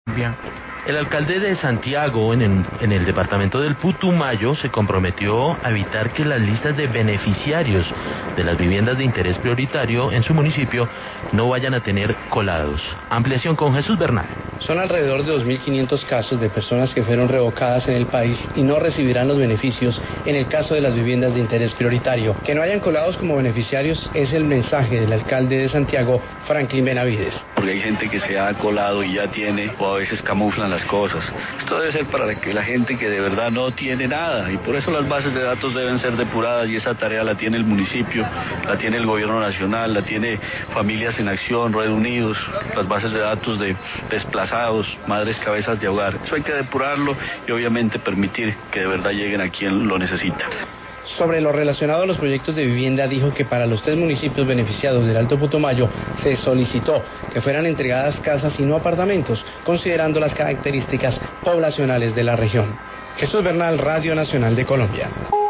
Bien. El alcalde de Santiago, en el departamento del Putumayo, se comprometió a evitar que las listas de beneficiarios de las viviendas de interés prioritario en su municipio no vayan a tener colados. Ampliación con Jesús Bernal. Son alrededor de 2.500 casos de personas que fueron revocadas en el país y no recibirán los beneficios en el caso de las viviendas de interés prioritario. Que no hayan colados como beneficiarios es el mensaje del alcalde de Santiago, Franklin Benavides. Porque hay gente que se ha colado y ya tiene, o a veces camuflan las cosas. Esto debe ser para que la gente que de verdad no tiene nada, y por eso las bases de datos deben ser depuradas, y esa tarea la tiene el municipio, la tiene el gobierno nacional, la tiene Familias en Acción, Red Unidos, las bases de datos de desplazados, madres cabezas de hogar. Eso hay que depurarlo y obviamente permitir que de verdad lleguen a quien lo necesita. Sobre lo relacionado a los proyectos de vivienda, dijo que para los 3 municipios beneficiados del Alto Putumayo se solicitó que fueran entregadas casas y no apartamentos, considerando las características poblacionales de la región. Jesús Bernal, Radio Nacional de Colombia.